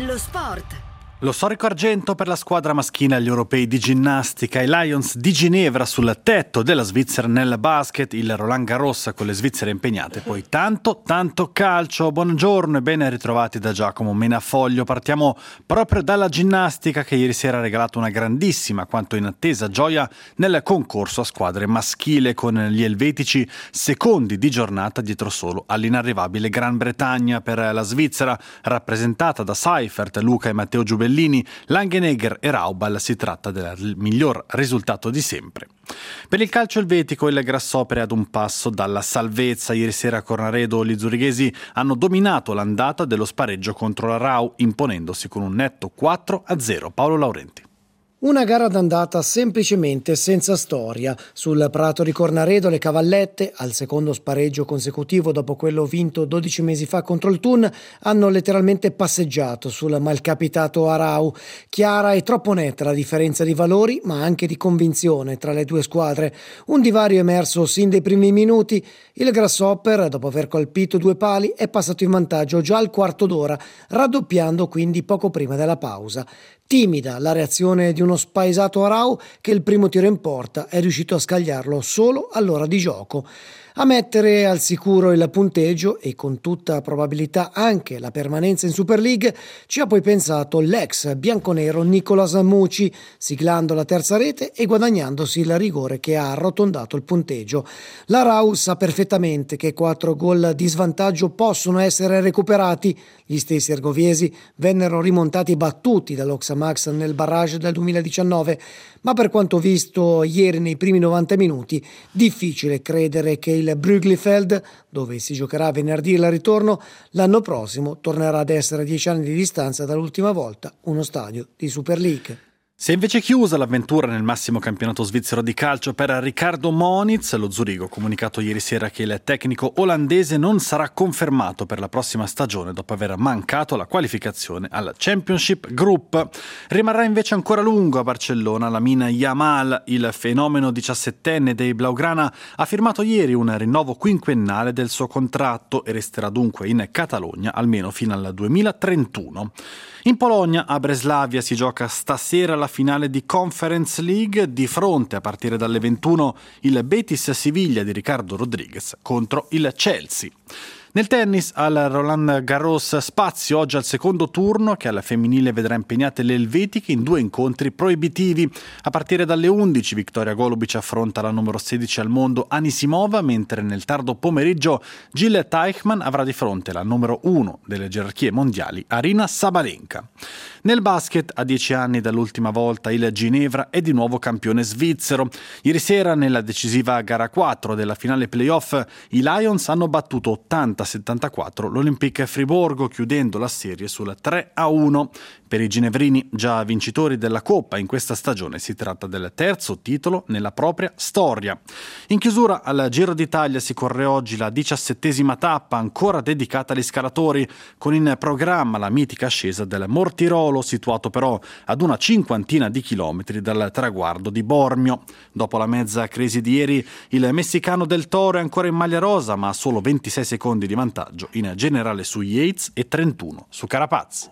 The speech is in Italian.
Lo sport. Lo storico argento per la squadra maschile agli europei di ginnastica. I Lions di Ginevra sul tetto della Svizzera nel basket, il Roland Garros con le svizzere impegnate, poi tanto calcio. Buongiorno e ben ritrovati da Giacomo Menafoglio. Partiamo proprio dalla ginnastica che ieri sera ha regalato una grandissima quanto inattesa gioia nel concorso a squadre maschile, con gli elvetici secondi di giornata dietro solo all'inarrivabile Gran Bretagna. Per la Svizzera, rappresentata da Seifert, Luca e Matteo Giubellini, Langenegger e Raubal, si tratta del miglior risultato di sempre. Per il calcio elvetico il Grasshopper è ad un passo dalla salvezza. Ieri sera a Cornaredo gli zurighesi hanno dominato l'andata dello spareggio contro la Rau, imponendosi con un netto 4-0. Paolo Laurenti. Una gara d'andata semplicemente senza storia. Sul prato di Cornaredo le cavallette, al secondo spareggio consecutivo dopo quello vinto 12 mesi fa contro il Thun, hanno letteralmente passeggiato sul malcapitato Arau. Chiara e troppo netta la differenza di valori, ma anche di convinzione tra le due squadre. Un divario emerso sin dai primi minuti. Il Grasshopper, dopo aver colpito due pali, è passato in vantaggio già al quarto d'ora, raddoppiando quindi poco prima della pausa. Timida la reazione di uno spaesato Arau che il primo tiro in porta è riuscito a scagliarlo solo all'ora di gioco. A mettere al sicuro il punteggio e con tutta probabilità anche la permanenza in Super League ci ha poi pensato l'ex bianconero Nicolas Mucci, siglando la terza rete e guadagnandosi il rigore che ha arrotondato il punteggio. La Rau sa perfettamente che 4 gol di svantaggio possono essere recuperati. Gli stessi ergoviesi vennero rimontati battuti dall'Oxamax nel barrage del 2019, ma per quanto visto ieri nei primi 90 minuti, difficile credere che il Brüglifeld, dove si giocherà venerdì il ritorno, l'anno prossimo tornerà ad essere a 10 anni di distanza dall'ultima volta uno stadio di Super League. Si è invece chiusa l'avventura nel massimo campionato svizzero di calcio per Riccardo Moniz. Lo Zurigo ha comunicato ieri sera che il tecnico olandese non sarà confermato per la prossima stagione dopo aver mancato la qualificazione al Championship Group. Rimarrà invece ancora a lungo a Barcellona Lamine Yamal. Il fenomeno 17enne dei Blaugrana ha firmato ieri un rinnovo quinquennale del suo contratto e resterà dunque in Catalogna almeno fino al 2031. In Polonia, a Breslavia, si gioca stasera la finale di Conference League. Di fronte, a partire dalle 21, il Betis Siviglia di Ricardo Rodriguez contro il Chelsea. Nel tennis, al Roland Garros, spazio oggi al secondo turno che al femminile vedrà impegnate le elvetiche in 2 incontri proibitivi. A partire dalle 11 Victoria Golubic affronta la numero 16 al mondo Anisimova, mentre nel tardo pomeriggio Jill Teichmann avrà di fronte la numero 1 delle gerarchie mondiali Aryna Sabalenka. Nel basket, a 10 anni dall'ultima volta, il Ginevra è di nuovo campione svizzero. Ieri sera, nella decisiva gara 4 della finale playoff, i Lions hanno battuto 80-74 l'Olympique Friburgo, chiudendo la serie sul 3-1. Per i ginevrini, già vincitori della Coppa in questa stagione, si tratta del terzo titolo nella propria storia. In chiusura, al Giro d'Italia si corre oggi la 17ª tappa, ancora dedicata agli scalatori, con in programma la mitica ascesa del Mortirolo, situato però ad una 50 di chilometri dal traguardo di Bormio. Dopo la mezza crisi di ieri, il messicano del Toro è ancora in maglia rosa, ma ha solo 26 secondi di vantaggio in generale su Yates e 31 su Carapaz.